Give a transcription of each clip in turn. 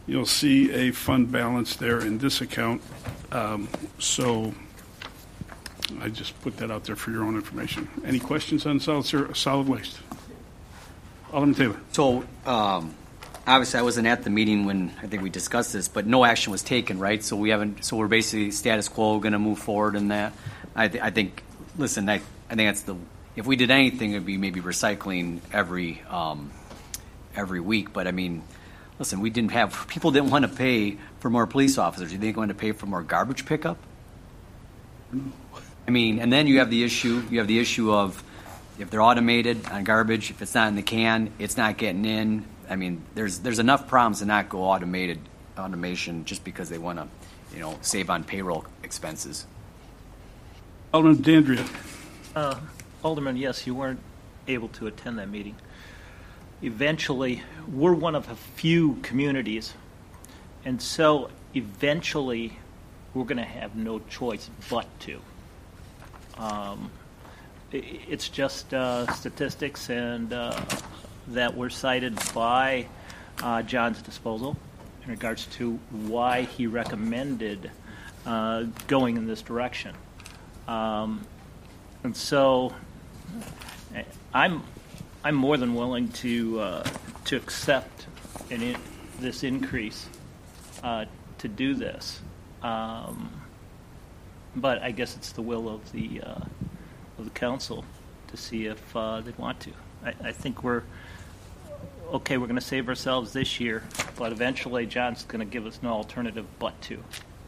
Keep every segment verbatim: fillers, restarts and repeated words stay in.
you'll see a fund balance there in this account. Um, so I just put that out there for your own information. Any questions on solid, solid waste? Alderman Taylor. So, um, obviously, I wasn't at the meeting when I think we discussed this, but no action was taken, right? So we haven't. So we're basically status quo, going to move forward in that. I, th- I think. Listen, I, I think that's the. If we did anything, it'd be maybe recycling every um, every week. But I mean, listen, we didn't have people didn't want to pay for more police officers. You think they want to pay for more garbage pickup? I mean, and then you have the issue. You have the issue of if they're automated on garbage, if it's not in the can, it's not getting in. I mean, there's there's enough problems to not go automated automation just because they want to, you know, save on payroll expenses. Alderman Dandria. Uh, Alderman, yes, you weren't able to attend that meeting. Eventually, we're one of a few communities, and so eventually we're going to have no choice but to. Um, it, it's just uh, statistics and uh, that were cited by uh, John's disposal in regards to why he recommended uh, going in this direction. Um, and so I'm I'm more than willing to uh, to accept an in, this increase uh, to do this, um, but I guess it's the will of the uh, of the council to see if uh, they want to. I, I think we're okay. We're going to save ourselves this year, but eventually John's going to give us no alternative but to.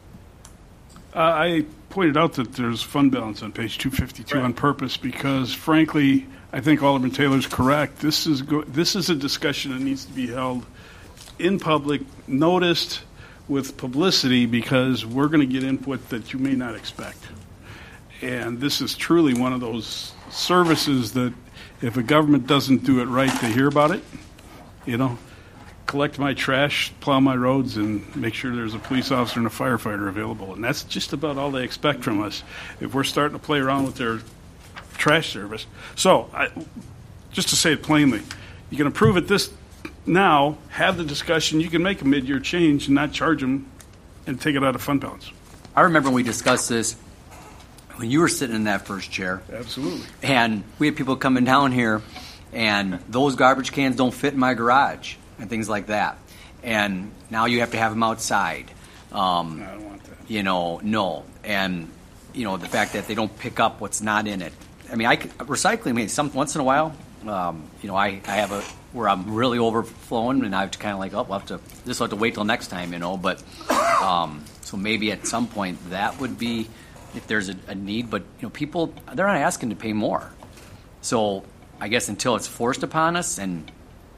Uh, I pointed out that there's fund balance on page two fifty-two right. on purpose because, frankly, I think Alderman Taylor's correct. This is go- this is a discussion that needs to be held in public, noticed with publicity, because we're going to get input that you may not expect. And this is truly one of those services that if a government doesn't do it right, they hear about it, you know. Collect my trash, plow my roads, and make sure there's a police officer and a firefighter available. And that's just about all they expect from us if we're starting to play around with their trash service. So, I, just to say it plainly, you can approve it this now, have the discussion, you can make a mid-year change and not charge them and take it out of fund balance. I remember when we discussed this when you were sitting in that first chair. Absolutely. And we had people coming down here, and those garbage cans don't fit in my garage. And things like that. And now you have to have them outside. Um, I don't want that. You know, no. And, you know, the fact that they don't pick up what's not in it. I mean, I recycling, I mean, some, once in a while, um, you know, I, I have a, where I'm really overflowing, and I have to kind of like, oh, we'll have to, this will have to wait till next time, you know. But, um, so maybe at some point that would be, if there's a, a need. But, you know, people, they're not asking to pay more. So I guess until it's forced upon us, and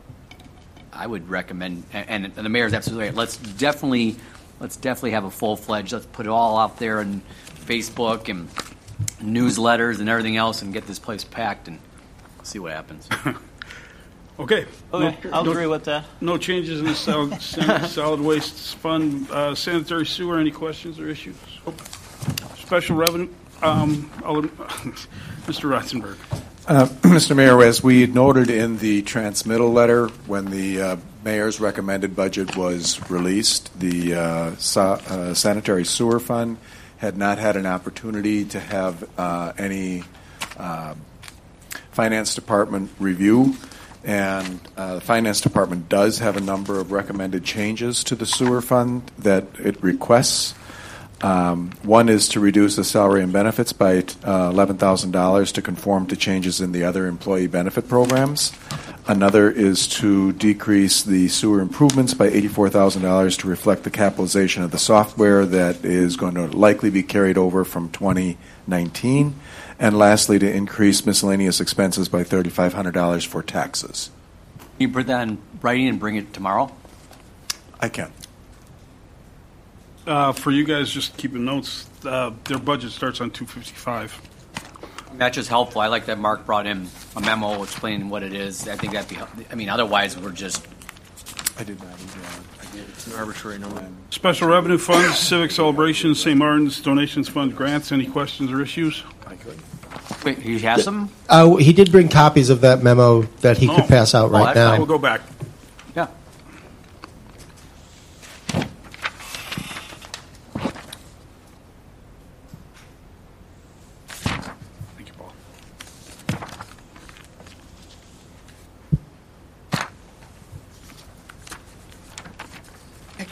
I would recommend, and, and the mayor's absolutely right. Let's definitely, let's definitely have a full fledged. Let's put it all out there in Facebook and newsletters and everything else, and get this place packed and see what happens. Okay. Okay, No, I'll no, agree with that. No changes in the solid, solid waste fund, uh, sanitary sewer. Any questions or issues? Special revenue. Um, I'll, Mister Ratzenberg. Uh, Mister Mayor, as we noted in the transmittal letter, when the uh, mayor's recommended budget was released, the uh, sa- uh, sanitary sewer fund had not had an opportunity to have uh, any uh, finance department review, and uh, the finance department does have a number of recommended changes to the sewer fund that it requests. Um, one is to reduce the salary and benefits by uh, eleven thousand dollars to conform to changes in the other employee benefit programs. Another is to decrease the sewer improvements by eighty-four thousand dollars to reflect the capitalization of the software that is going to likely be carried over from twenty nineteen. And lastly, to increase miscellaneous expenses by three thousand five hundred dollars for taxes. Can you put that in writing and bring it tomorrow? I can. Uh, for you guys, just keeping notes, uh, their budget starts on two fifty-five. That's just helpful. I like that Mark brought in a memo explaining what it is. I think that'd be, I mean, otherwise we're just. I did not either. I gave it to an arbitrary number. Special revenue funds, civic celebrations, Saint Martin's, donations fund, grants. Any questions or issues? I could. Wait, he has them? Uh, he did bring copies of that memo that he Oh. could pass out Oh, right that's now. fine. We'll go back. Yeah.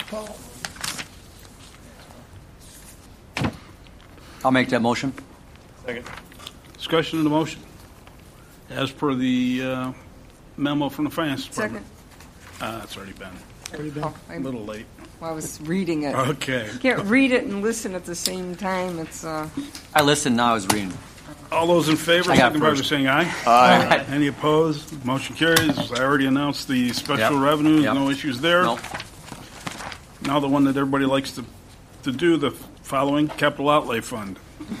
I'll make that motion. Second. Discussion of the motion. As per the uh, memo from the finance department. Second. Uh, it's already been Oh, a I'm- little late. I was reading it. Okay. Can't read it and listen at the same time. It's uh, I listened, now I was reading. All those in favor, I got signify by first. saying aye. Aye. Any opposed? Motion carries. I already announced the special Yep. revenues, Yep. no issues there. Nope. Now the one that everybody likes to, to do, the following capital outlay fund.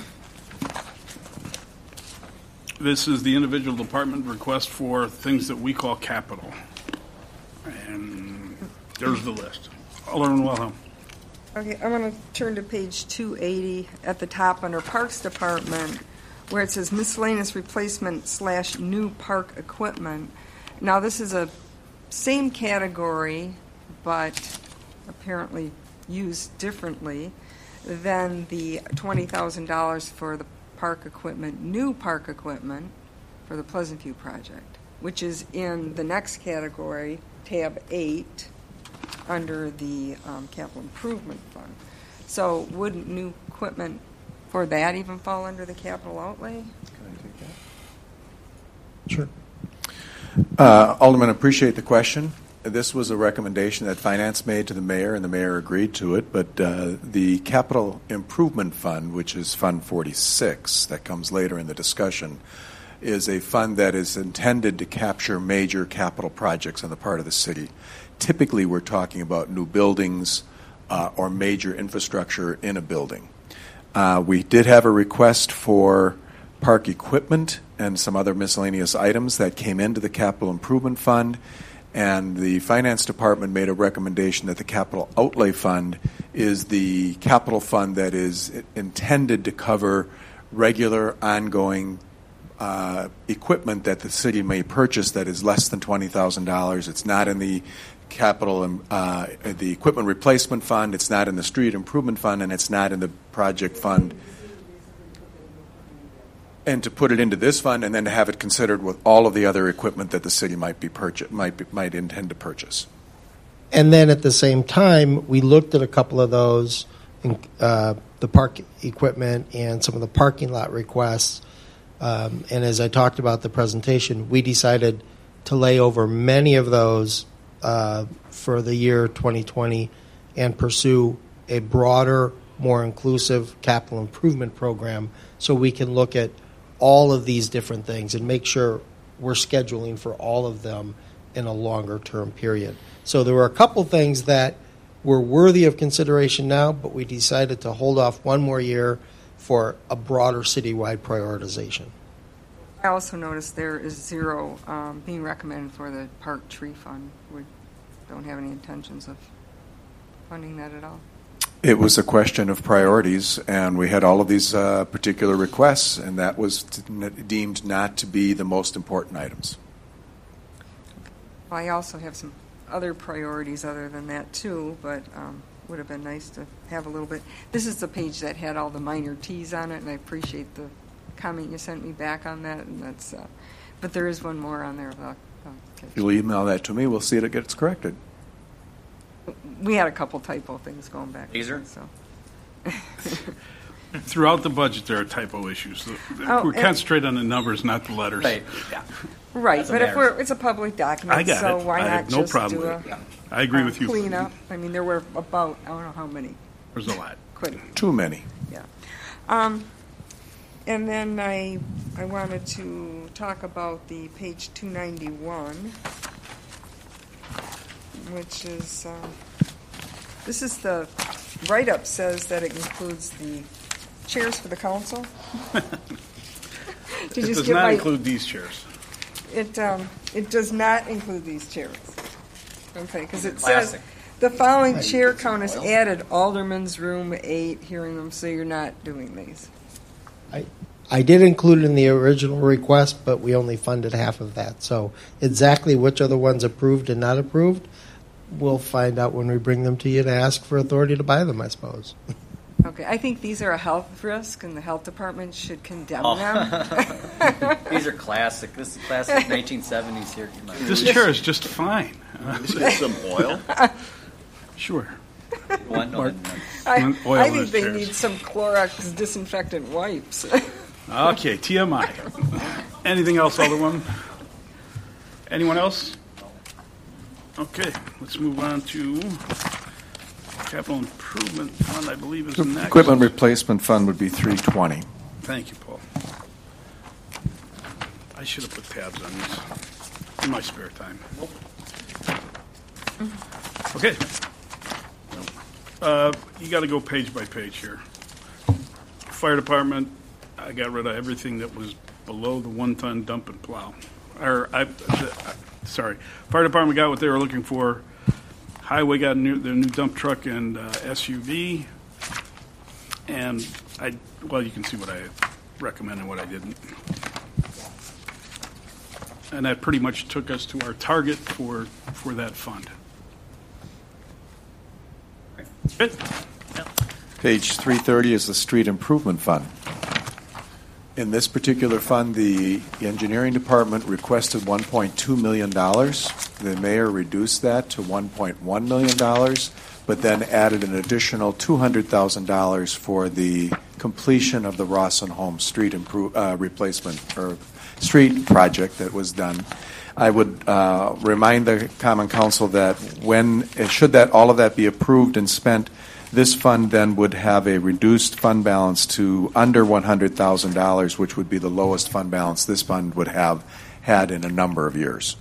This is the individual department request for things that we call capital. And there's the list. Alderman Wilhelm. okay. I'm going to turn to page two eighty at the top under Parks Department, where it says miscellaneous replacement slash new park equipment. Now this is a same category, but apparently used differently than the twenty thousand dollars for the park equipment, new park equipment for the Pleasant View project, which is in the next category, tab eight, under the um, capital improvement fund. So wouldn't new equipment for that even fall under the capital outlay? Sure. Uh, Alderman, appreciate the question. This was a recommendation that Finance made to the mayor, and the mayor agreed to it. But uh, the Capital Improvement Fund, which is Fund forty-six, that comes later in the discussion, is a fund that is intended to capture major capital projects on the part of the city. Typically, we're talking about new buildings uh, or major infrastructure in a building. Uh, we did have a request for park equipment and some other miscellaneous items that came into the Capital Improvement Fund, and the Finance Department made a recommendation that the Capital Outlay Fund is the capital fund that is intended to cover regular, ongoing uh, equipment that the city may purchase that is less than twenty thousand dollars. It's not in the capital, uh, the equipment replacement fund, it's not in the street improvement fund, and it's not in the project fund. And to put it into this fund, and then to have it considered with all of the other equipment that the city might be purchase, might be, might intend to purchase. And then at the same time, we looked at a couple of those, uh, the park equipment and some of the parking lot requests. Um, and as I talked about the presentation, we decided to lay over many of those uh, for the year twenty twenty and pursue a broader, more inclusive capital improvement program so we can look at all of these different things and make sure we're scheduling for all of them in a longer term period. So there were a couple things that were worthy of consideration now, but we decided to hold off one more year for a broader citywide prioritization. I also noticed there is zero um, being recommended for the park tree fund. We don't have any intentions of funding that at all. It was a question of priorities, and we had all of these uh, particular requests, and that was t- deemed not to be the most important items. I also have some other priorities other than that too, but um, would have been nice to have a little bit. This is the page that had all the minor T's on it, and I appreciate the comment you sent me back on that. And that's, uh, but there is one more on there about. Uh, If you'll email that to me, we'll see it gets corrected. we had a couple typo things going back. These are? So. Throughout the budget, there are typo issues. Oh, We're and- concentrate on the numbers, not the letters. Right, yeah. Right, Doesn't but if matter. we're it's a public document, I got so it. why I not have no just problem do with a it. I agree uh, with you. cleanup? I mean, there were about I don't know how many. There's a lot. Quite. Too many. Yeah. Um, and then I I wanted to talk about the page two ninety-one, which is uh, this is the write-up says that it includes the chairs for the council. Did It you does skip not my- include these chairs. It um, it does not include these chairs. Okay, because it Classic. says the following chair count is added: Alderman's room, eight, hearing room. So you're not doing these. I, I did include it in the original request, but we only funded half of that. So exactly which are the ones approved and not approved, we'll find out when we bring them to you to ask for authority to buy them, I suppose. Okay, I think these are a health risk, and the health department should condemn Oh. them. These are classic. This is classic nineteen seventies here. This chair is just fine. Get some oil. Sure. One, no, Mark. no. I, Oil I in think his they chairs. need some Clorox disinfectant wipes. Okay, T M I. Anything else, Alderwoman? Anyone else? Okay, let's move on to capital improvement fund, I believe is next. Equipment replacement fund would be three twenty. Thank you, Paul. I should have put tabs on these in my spare time. Okay. Uh, you got to go page by page here. Fire department, I got rid of everything that was below the one-ton dump and plow. Or, I, the, uh, sorry, fire department got what they were looking for. Highway got a new, their new dump truck and uh, S U V. And I, well, you can see what I recommend and what I didn't. And that pretty much took us to our target for, for that fund. Good. Page three thirty is the street improvement fund. In this particular fund, the engineering department requested one point two million dollars. The mayor reduced that to one point one million dollars, but then added an additional two hundred thousand dollars for the completion of the Rawson Home street improve, uh, replacement or street project that was done. I would uh, remind the Common Council that when, should that all of that be approved and spent, this fund then would have a reduced fund balance to under one hundred thousand dollars, which would be the lowest fund balance this fund would have had in a number of years.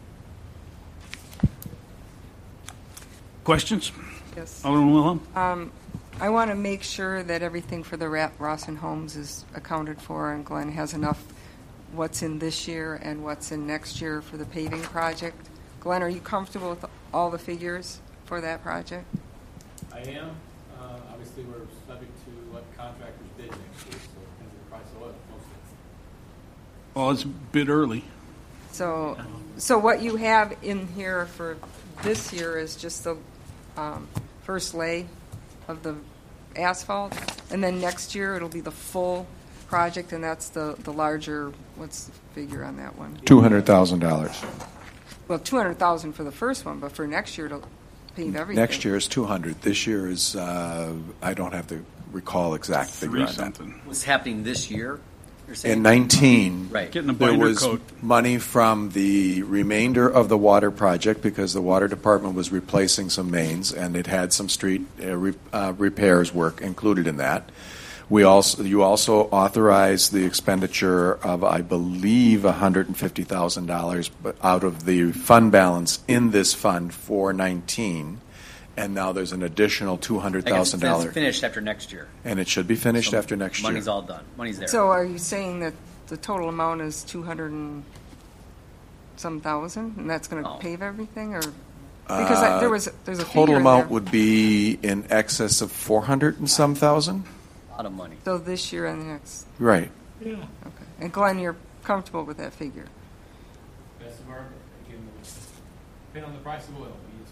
Questions? Yes. Alderman Wilhelm? Um, I want to make sure that everything for the Ra- Rawson Homes is accounted for, and Glenn has enough what's in this year and what's in next year for the paving project. Glenn, are you comfortable with all the figures for that project? I am. Uh, obviously, we're subject to what contractors bid next year, so it depends on the price of oil mostly. Well, it's a bit early. So, so what you have in here for this year is just the um, first lay of the asphalt, and then next year it'll be the full project, and that's the, the larger, what's the figure on that one? two hundred thousand dollars. Well, two hundred thousand for the first one, but for next year it'll pave everything. Next year is two hundred. This year is, uh, I don't have to recall exact figure Three on that. something. What's happening this year? You're saying? In nineteen, Right. Getting a there binder was coat. money from the remainder of the water project because the water department was replacing some mains, and it had some street uh, re- uh, repairs work included in that. We also, you also authorized the expenditure of, I believe, one hundred fifty thousand dollars out of the fund balance in this fund for nineteen, and now there's an additional two hundred thousand Like it's dollars. finished after next year. And it should be finished So after next year. Money's all done. Money's there. So are you saying that the total amount is two hundred and some thousand, and that's going to Oh. pave everything, or? Because I- there was, there's a figure Total in amount there. would be in excess of four hundred and some thousand? A lot of money. So this year and the next, Right. okay. And Glenn, you're comfortable with that figure? Best of our, again, depending on the price of oil, but yes,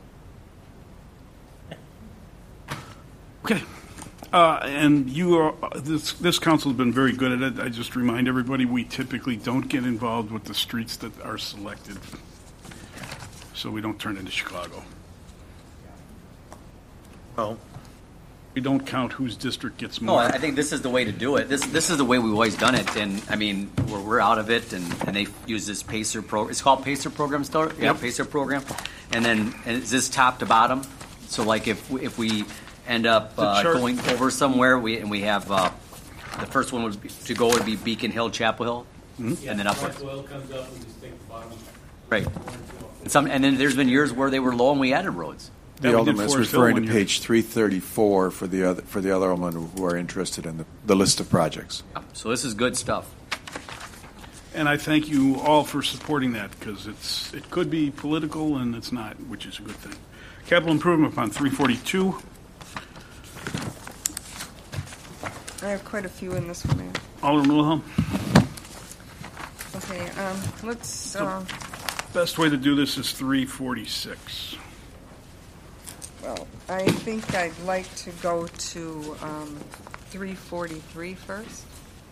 we think so. Okay. Uh, and you are, this, this council has been very good at it. I just remind everybody, we typically don't get involved with the streets that are selected, so we don't turn into Chicago. Oh. We don't count whose district gets No, more. I I think this is the way to do it. This this is the way we've always done it, and I mean we're, we're out of it, and, and they use this Pacer pro. It's called Pacer program, still. Yeah, Yep. Pacer program, and then and it's this top to bottom. So like if we- if we end up The uh, chart- going over somewhere, we and we have uh, the first one would be, to go would be Beacon Hill, Chapel Hill, Mm-hmm. and then the upward. price of oil comes up, we just take the bottom. Right. And some and then there's been years where they were low and we added roads. Yeah, The we did Alderman is Forest Hill referring one to year. page three thirty-four for the other, for the other Aldermen who are interested in the, the list of projects. So this is good stuff. And I thank you all for supporting that, because it's, it could be political and it's not, which is a good thing. Capital improvement fund, three forty-two. I have quite a few in this one. Ann. Alderman Wilhelm, Okay, um, let's, uh, best way to do this is three forty-six. well, I think I'd like to go to um, three forty-three first.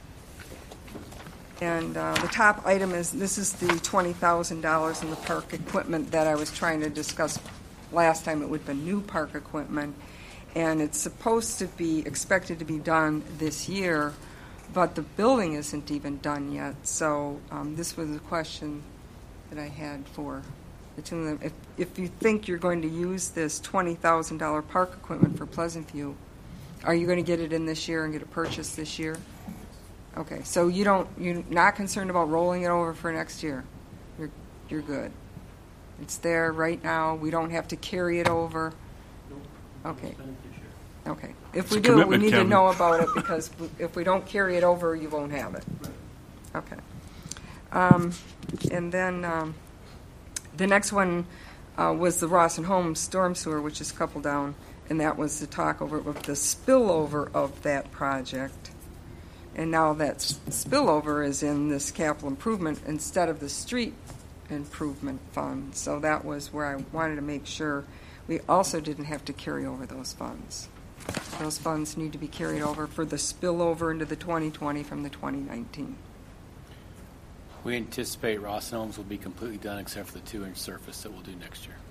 And uh, the top item is, this is the twenty thousand dollars in the park equipment that I was trying to discuss last time. It would have been new park equipment. and it's supposed to be expected to be done this year, but the building isn't even done yet. So um, this was a question that I had for the two of them. If, if you think you're going to use this twenty thousand dollars park equipment for Pleasant View, are you going to get it in this year and get it purchased this year? Okay, so you don't, you're not concerned about rolling it over for next year? You're, you're good. It's there right now. We don't have to carry it over. Okay. Okay. If It's we a do, we commitment, need to Kevin. know about it, because we- if we don't carry it over, you won't have it. Okay. Um, And then um, the next one uh, was the Ross and Holmes storm sewer, which is a couple down, and that was the talk over of the spillover of that project. And now that s- spillover is in this capital improvement instead of the street improvement fund. So that was where I wanted to make sure we also didn't have to carry over those funds. Those funds need to be carried over for the spillover into the twenty twenty from the twenty nineteen. We anticipate Ross and Holmes will be completely done except for the two-inch surface that we'll do next year.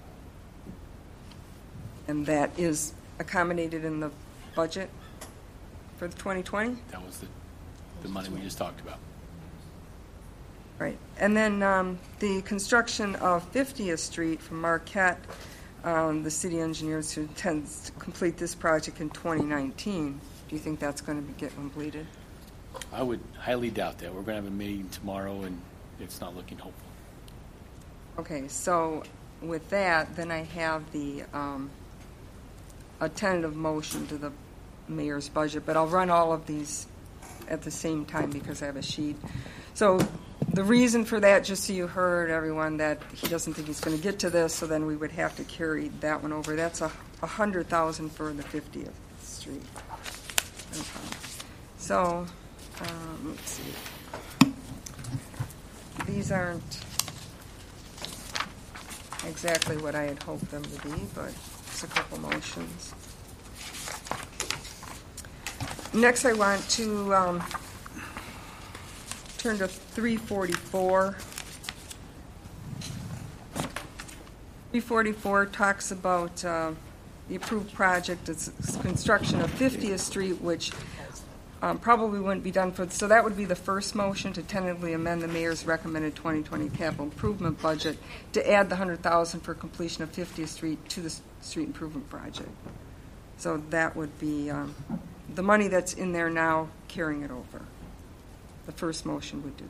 And that is accommodated in the budget for the twenty twenty? That was the, the money we just talked about. Right. And then um, the construction of fiftieth Street from Marquette, um, the city engineers who intends to complete this project in twenty nineteen. Do you think that's going to be get completed? I would highly doubt that. We're going to have a meeting tomorrow, and it's not looking hopeful. Okay, so with that, then I have the um, a tentative motion to the mayor's budget, but I'll run all of these at the same time because I have a sheet. So the reason for that, just so you heard, everyone, that he doesn't think he's going to get to this, so then we would have to carry that one over. That's a a hundred thousand for the fiftieth Street. Okay. So, um, let's see. These aren't exactly what I had hoped them to be, but it's a couple motions. Next, I want to um, turn to three forty-four. three forty-four talks about uh, the approved project. It's construction of fiftieth Street, which um, probably wouldn't be done for, so that would be the first motion to tentatively amend the mayor's recommended twenty twenty capital improvement budget to add the one hundred thousand dollars for completion of fiftieth Street to the s- street improvement project. So that would be um, the money that's in there now, carrying it over. The first motion would do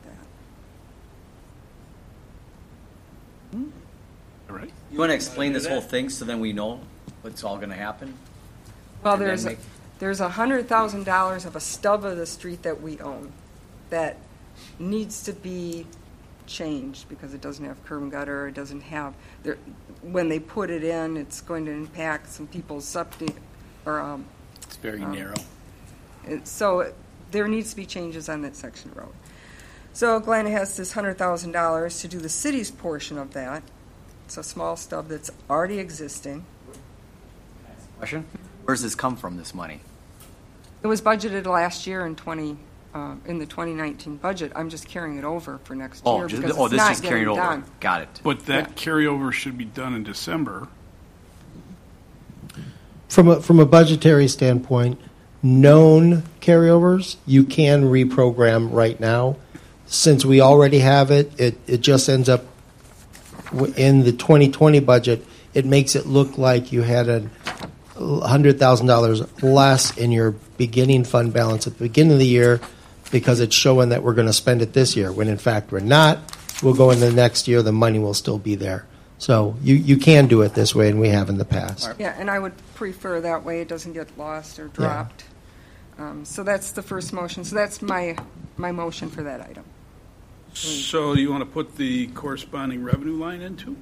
that. Hmm? All right. You want to explain this whole thing so then we know what's all going to happen? Well, And then there's, a- make- there's a hundred thousand dollars of a stub of the street that we own that needs to be changed because it doesn't have curb and gutter, it doesn't have, there, when they put it in, it's going to impact some people's septic, or, um, It's very Um, narrow. it- so there needs to be changes on that section of road. So Glenn has this hundred thousand dollars to do the city's portion of that. It's a small stub that's already existing. Question? Where does this come from, this money? It was budgeted last year in twenty, uh, in the twenty nineteen budget. I'm just carrying it over for next Oh, year just, because oh, it's this not is carried getting over. done. Got it. But that Yeah. carryover should be done in December. From a, from a budgetary standpoint, known carryovers, you can reprogram right now. Since we already have it, it, it just ends up w- in the twenty twenty budget. It makes it look like you had a one hundred thousand dollars less in your beginning fund balance at the beginning of the year because it's showing that we're going to spend it this year, when in fact we're not. We'll go into the next year, the money will still be there. So you, you can do it this way, and we have in the past. Yeah, and I would prefer that way. It doesn't get lost or dropped. Um, so that's the first motion. So that's my, my motion for that item. So you want to put the corresponding revenue line into?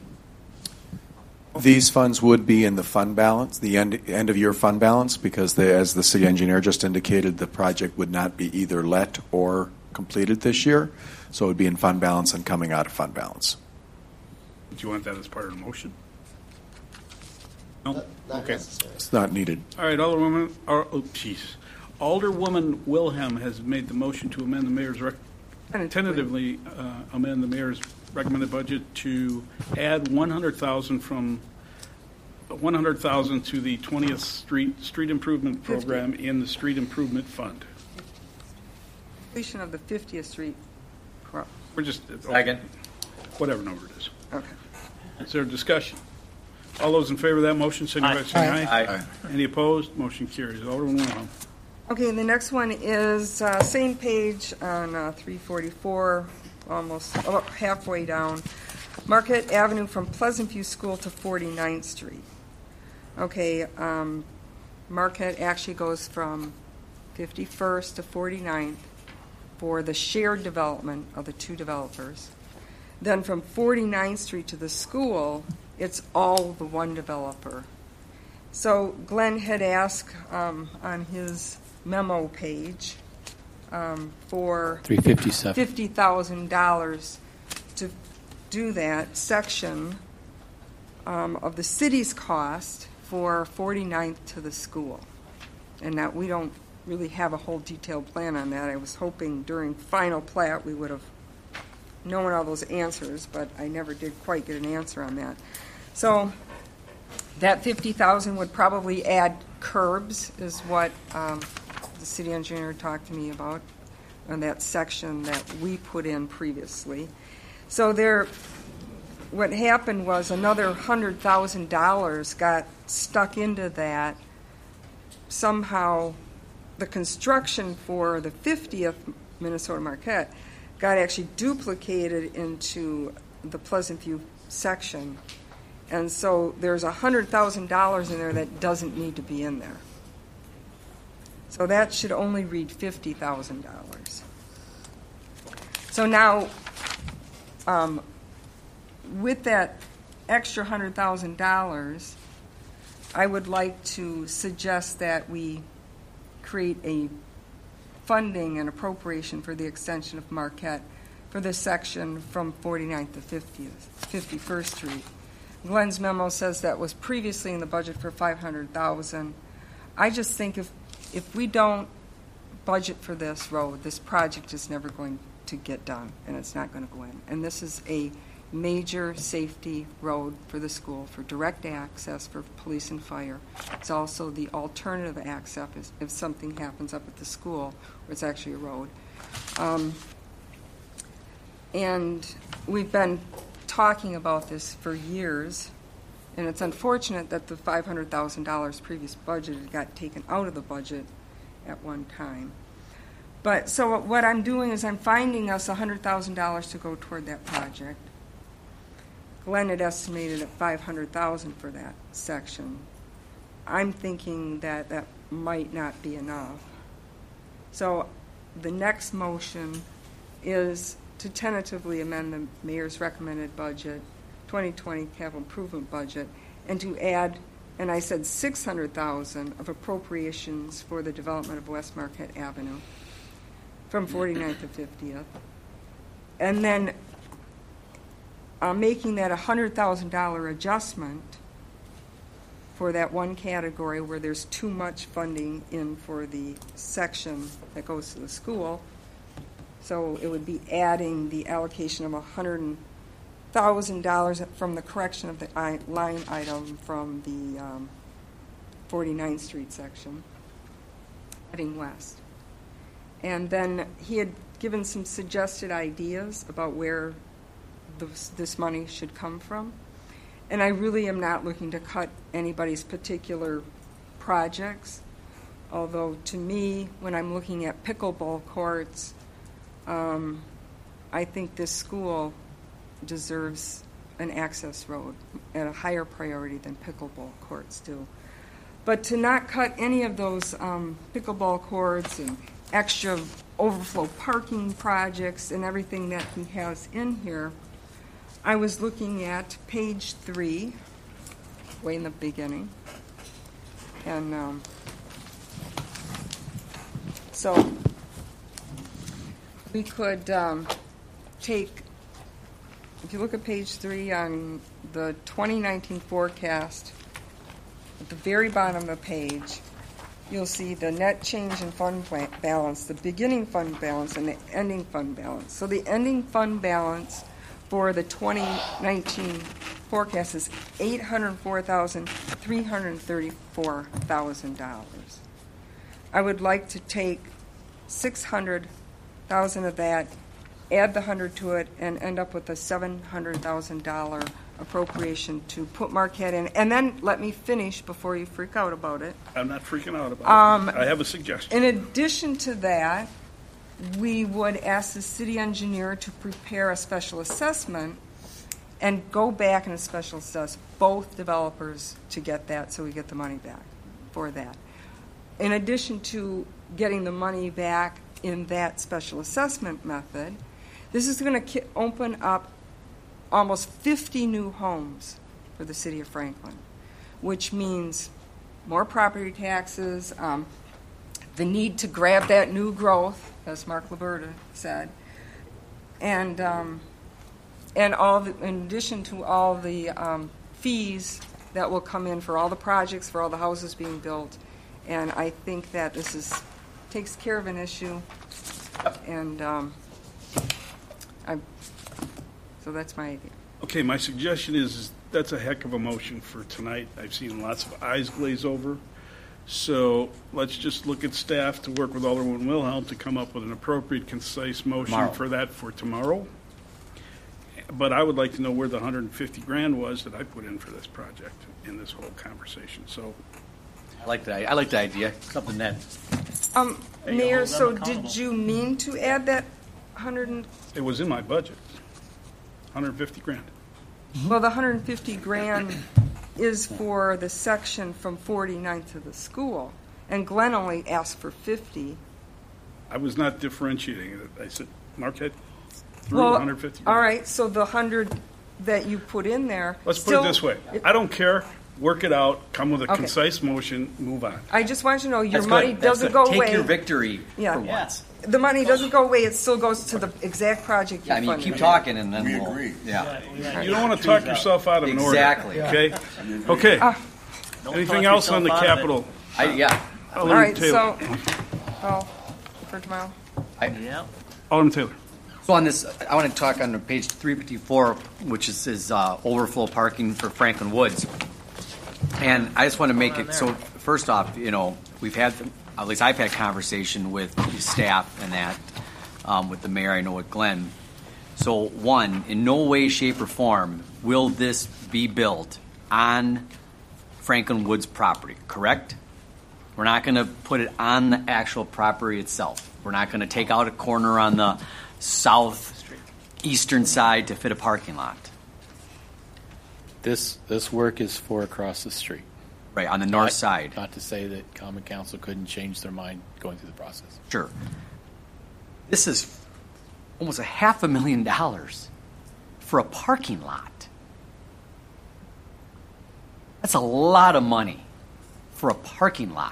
These funds would be in the fund balance, the end, end of year fund balance, because the, as the city engineer just indicated, the project would not be either let or completed this year. So it would be in fund balance and coming out of fund balance. Do you want that as part of the motion? No? Okay. It's not needed. All right, Alderwoman, or, oh, jeez. Alderwoman Wilhelm has made the motion to amend the mayor's, rec- tentatively uh, amend the mayor's recommended budget to add one hundred thousand dollars from one hundred thousand to the twentieth Street Street Improvement fifty. Program in the Street Improvement Fund. Completion of the fiftieth Street. Pro- We're just Second. whatever number it is. Okay. Is there a discussion? All those in favor of that motion, signify by saying aye. Aye. Any opposed? Motion carries. Alderman Wilhelm. Okay, the next one is uh, same page on uh, three forty-four, almost about halfway down. Marquette Avenue from Pleasant View School to forty-ninth Street. Okay, um, Marquette actually goes from fifty-first to forty-ninth for the shared development of the two developers. Then from forty-ninth Street to the school, it's all the one developer. So Glenn had asked um, on his memo page um, for three fifty-seven. fifty thousand dollars to do that section um, of the city's cost for forty-ninth to the school. And that we don't really have a whole detailed plan on that. I was hoping during final plat we would have known all those answers, but I never did quite get an answer on that. So that fifty thousand would probably add curbs, is what um, the city engineer talked to me about on that section that we put in previously. So there, what happened was another hundred thousand dollars got stuck into that. Somehow, the construction for the fiftieth Minnesota Marquette got actually duplicated into the Pleasant View section. And so there's one hundred thousand dollars in there that doesn't need to be in there. So that should only read fifty thousand dollars. So now, um, with that extra one hundred thousand dollars, I would like to suggest that we create a funding and appropriation for the extension of Marquette for this section from forty-ninth to fiftieth, fifty-first Street. Glenn's memo says that was previously in the budget for five hundred thousand dollars. I just think if if we don't budget for this road, this project is never going to get done, and it's not going to go in. And this is a major safety road for the school, for direct access for police and fire. It's also the alternative access if, if something happens up at the school, where it's actually a road. Um, and we've been talking about this for years, and it's unfortunate that the five hundred thousand dollars previous budget got taken out of the budget at one time. But so what I'm doing is I'm finding us one hundred thousand dollars to go toward that project. Glenn had estimated at five hundred thousand dollars for that section. I'm thinking that that might not be enough. So the next motion is to tentatively amend the mayor's recommended budget, twenty twenty capital improvement budget, and to add, and I said six hundred thousand dollars of appropriations for the development of West Marquette Avenue from forty-ninth to fiftieth. And then uh, making that a one hundred thousand dollars adjustment for that one category where there's too much funding in for the section that goes to the school. So it would be adding the allocation of one hundred thousand dollars from the correction of the I- line item from the um, forty-ninth Street section, heading west. And then he had given some suggested ideas about where this, this money should come from. And I really am not looking to cut anybody's particular projects, although to me, when I'm looking at pickleball courts, um, I think this school deserves an access road at a higher priority than pickleball courts do. But to not cut any of those um, pickleball courts and extra overflow parking projects and everything that he has in here, I was looking at page three, way in the beginning. And um, so we could um, take, if you look at page three on the twenty nineteen forecast, at the very bottom of the page, you'll see the net change in fund balance, the beginning fund balance, and the ending fund balance. So the ending fund balance for the twenty nineteen forecast is eight hundred four thousand three hundred thirty-four thousand dollars. I would like to take six hundred thousand of that, add the hundred to it, and end up with a seven hundred thousand dollar appropriation to put Marquette in. And then let me finish before you freak out about it. I'm not freaking out about Um, it. I have a suggestion. In addition to that, we would ask the city engineer to prepare a special assessment and go back and special assess both developers to get that, so we get the money back for that. In addition to getting the money back in that special assessment method, this is going to open up almost fifty new homes for the city of Franklin, which means more property taxes, um, the need to grab that new growth, as Mark Liberta said, and um, and all the, in addition to all the um, fees that will come in for all the projects, for all the houses being built. And I think that this is takes care of an issue, and um, I. So that's my idea. Okay, my suggestion is, is that's a heck of a motion for tonight. I've seen lots of eyes glaze over. So let's just look at staff to work with Alderman Wilhelm to come up with an appropriate, concise motion Tomorrow. for that for tomorrow. But I would like to know where the one hundred fifty grand was that I put in for this project in this whole conversation. So I like that. I like the idea. Something that Um, Hey, Mayor, hold them so accountable. did you mean to add that hundred and, it was in my budget, one hundred fifty grand. well, the hundred and fifty grand is for the section from forty-ninth to the school, and Glenn only asked for fifty. I was not differentiating it. I said, Marquette threw Well, one hundred fifty grand. all right, so the hundred that you put in there. Let's put still- it this way. I don't care. Work it out. Come with a Okay. concise motion. Move on. I just want you to know, your that's money good. That's doesn't good. go Take away. your victory Yeah. for Yeah. once. The money doesn't go away, it still goes to the exact project you Yeah, I mean, funded. keep talking and then We we'll. agree. Yeah. You don't want to talk yourself out of an order. Exactly. Okay. Okay. Don't Anything talk else on the yourself out of it. Capitol? I, yeah. All Alderman right, Taylor. so, well, for tomorrow. Yeah. Alderman Taylor. So on this, I want to talk on page three fifty-four, which is, is uh, overflow parking for Franklin Woods. And I just want to make it, so first off, you know, we've had, at least I've had conversation with the staff and that, um, with the mayor, I know with Glenn. So one, in no way, shape, or form will this be built on Franklin Woods property, correct? We're not going to put it on the actual property itself. We're not going to take out a corner on the southeastern side to fit a parking lot. This, this work is for across the street. Right, on the north Not- side. Not to say that Common Council couldn't change their mind going through the process. Sure. This is almost a half a million dollars for a parking lot. That's a lot of money for a parking lot.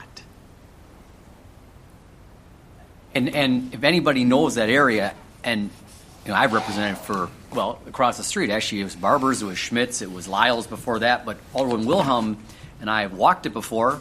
And and if anybody knows that area, and you know, I've represented for, well, across the street, actually, it was Barber's, it was Schmidt's, it was Lyle's before that, but Alderman Wilhelm and I have walked it before.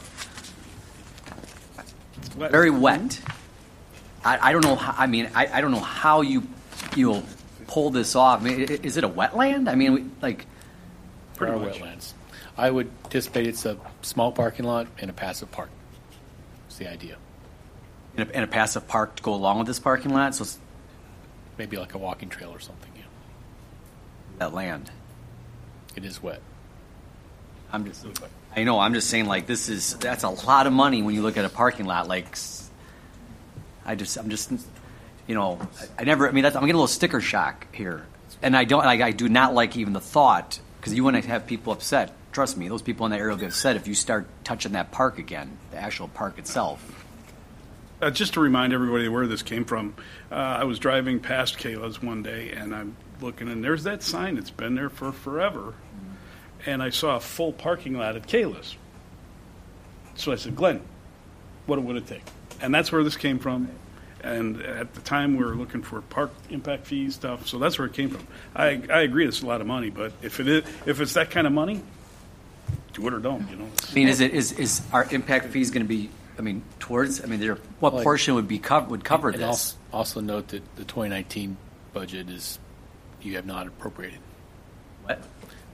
Very wet. I, I don't know how, I mean, I, I don't know how you, you'll pull this off. I mean, i- is it a wetland? I mean, we- like, There Pretty are much. wetlands. I would anticipate it's a small parking lot and a passive park. That's the idea. in a, in a passive park to go along with this parking lot, so it's Maybe like a walking trail or something. Yeah. that land. It is wet. I'm just, I know, I'm just saying, like, this is, that's a lot of money when you look at a parking lot. Like, s- I just, I'm just, you know, I, I never, I mean, that's, I'm getting a little sticker shock here. And I don't, like, I do not like even the thought, because you want to have people upset. Trust me, those people in that area will get upset if you start touching that park again, the actual park itself. Uh, just to remind everybody where this came from, uh, I was driving past Kayla's one day, and I'm looking, and there's that sign that's been there for forever. And I saw a full parking lot at Kayla's. So I said, Glenn, what would it take? And that's where this came from. And at the time, we were looking for park impact fee stuff, so that's where it came from. I, I agree, it's a lot of money, but if it is, if it's that kind of money, do it or don't, you know. I mean, is it, is, is our impact fees going to be, I mean, towards, I mean, there, what Like- portion would be covered, would cover And this? also, also note that the twenty nineteen budget is, you have not appropriated. What?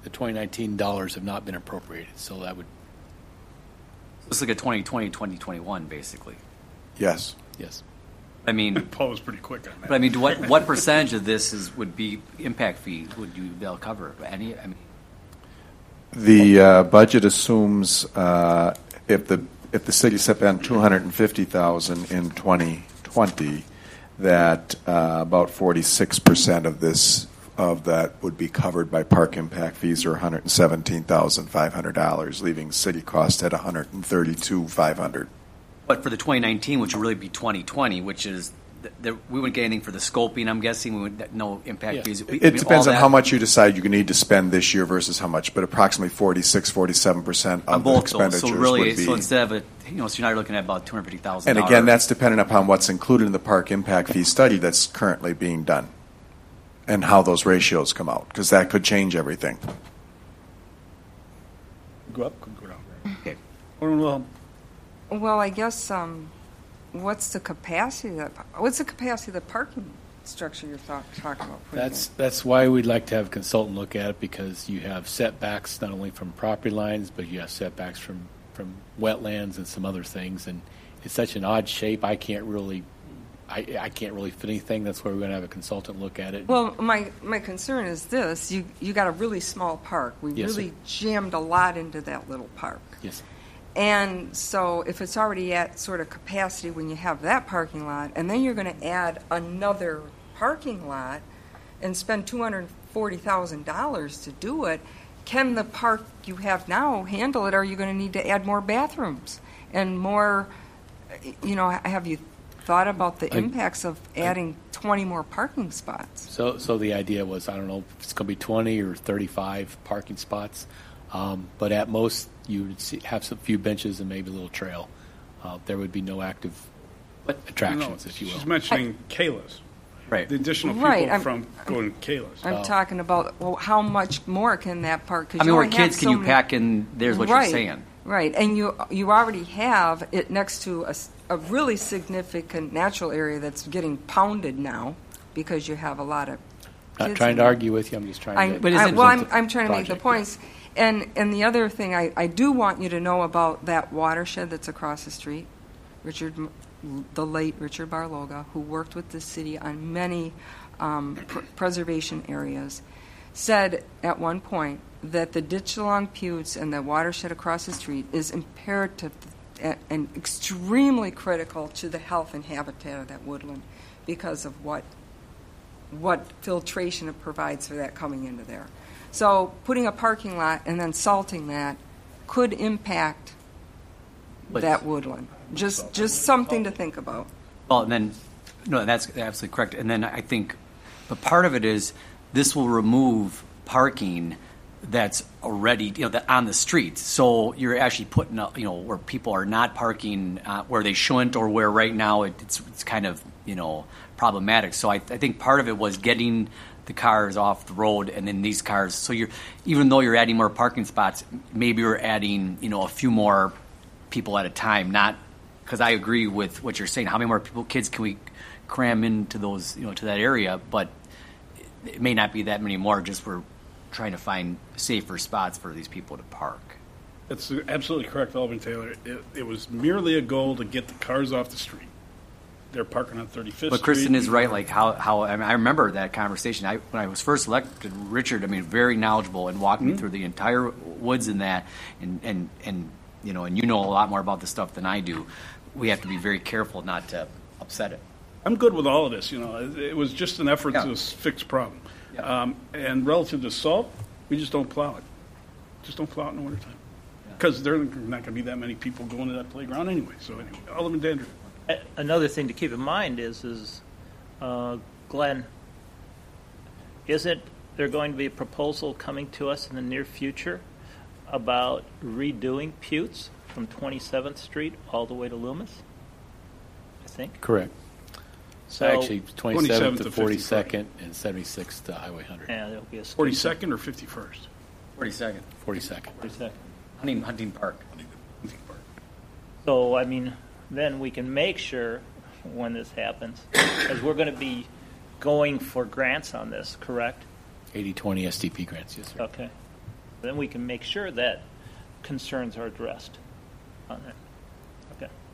the twenty nineteen dollars have not been appropriated, so that would, It's like a twenty twenty, twenty twenty-one, basically. Yes. yes. I mean, Paul was pretty quick on that. but I mean, what what percentage of this is would be impact fee? Would you they'll cover any? I mean, The uh, budget assumes uh, if the if the city spent two hundred and fifty thousand in twenty twenty, that uh, about forty six percent of this of that would be covered by park impact fees, or one hundred and seventeen thousand five hundred dollars, leaving city cost at one hundred and thirty two five hundred. but for the twenty nineteen, which would really be twenty twenty, which is the, the, we wouldn't get anything for the scoping. I'm guessing we would no impact Yeah. fees. We, It I mean, depends all on that- how much you decide you need to spend this year versus how much, but approximately forty-six, forty-seven percent on of the both those. expenditures So really, would be. so instead of a, you know, so you're not looking at about two hundred fifty thousand. And again, that's dependent upon what's included in the park impact fee study that's currently being done and how those ratios come out, because that could change everything. Go up, could go down. Okay. Well, Well, I guess, um, what's the capacity of that, what's the capacity of the parking structure you're talk- talking about? putting That's in? that's why we'd like to have a consultant look at it, because you have setbacks not only from property lines, but you have setbacks from, from wetlands and some other things, and it's such an odd shape. I can't really, I, I can't really fit anything. That's why we're going to have a consultant look at it. Well, my, my concern is this, you, you got a really small park. We Yes, really sir. jammed a lot into that little park. Yes. And so if it's already at sort of capacity when you have that parking lot, and then you're going to add another parking lot and spend two hundred forty thousand dollars to do it, can the park you have now handle it, or are you going to need to add more bathrooms and more, you know, have you thought about the I- impacts of adding twenty more parking spots? So, so the idea was, I don't know if it's going to be twenty or thirty-five parking spots, um, but at most you would see, have some few benches and maybe a little trail. Uh, there would be no active attractions, no, if you will. she's mentioning Kayla's. Right. The additional people Right, I'm- from going to Kayla's. I'm Oh. talking about, well, how much more can that park? 'cause I mean, you where only have kids can so you many- pack in? There's what right, you're saying. Right, and you you already have it next to a, s- a really significant natural area that's getting pounded now because you have a lot of Not kids trying in to there. argue with you, I'm just trying I, to. But I- isn't- well, I'm, I'm trying to make the project, points. And and the other thing I, I do want you to know about that watershed that's across the street, Richard, M- the late Richard Barloga, who worked with the city on many um, pr- preservation areas, said at one point that the ditch along Pewds and the watershed across the street is imperative and, and extremely critical to the health and habitat of that woodland because of what what filtration it provides for that coming into there. So putting a parking lot and then salting that could impact But- that woodland. Just just something to think about. Well, and then, no, that's absolutely correct. And then I think, but part of it is this will remove parking that's already, you know, that on the streets. So you're actually putting, up, you know, where people are not parking uh, where they shouldn't, or where right now it, it's it's kind of, you know, problematic. So I, I think part of it was getting the cars off the road, and then these cars. So you're, even though you're adding more parking spots, maybe you're adding, you know, a few more people at a time, not. Because I agree with what you're saying. How many more people, kids, can we cram into those, you know, to that area? But it may not be that many more. Just we're trying to find safer spots for these people to park. That's absolutely correct, Alvin Taylor. It, it was merely a goal to get the cars off the street. They're parking on thirty-fifth Street. But Kristen is right. Like how, how I, mean, I remember that conversation. I, when I was first elected, Richard, I mean, very knowledgeable and walked me through the entire woods in that, and and and you know, and you know a lot more about this stuff than I do. We have to be very careful not to upset it. I'm good with all of this. You know, it, it was just an effort Yeah. to s- fix a problem. Yeah. Um, and relative to salt, we just don't plow it. Just don't plow it in the wintertime. Because there are not going to be that many people going to that playground anyway. So anyway, Alderman Dandridge. A- Another thing to keep in mind is, is uh, Glenn, isn't there going to be a proposal coming to us in the near future about redoing Pewds from twenty-seventh Street all the way to Loomis? I think. Correct. So, Actually, twenty-seventh twenty-seventh to to forty-second and seventy-sixth to Highway one hundred. yeah, there'll be a forty-second or fifty-first? Forty-second, forty-second. forty-second. Hunting, Hunting Park. So, I mean, then we can make sure when this happens, because we're going to be going for grants on this, correct? eighty twenty S D P grants, yes, sir. Okay. Then we can make sure that concerns are addressed on that. Okay.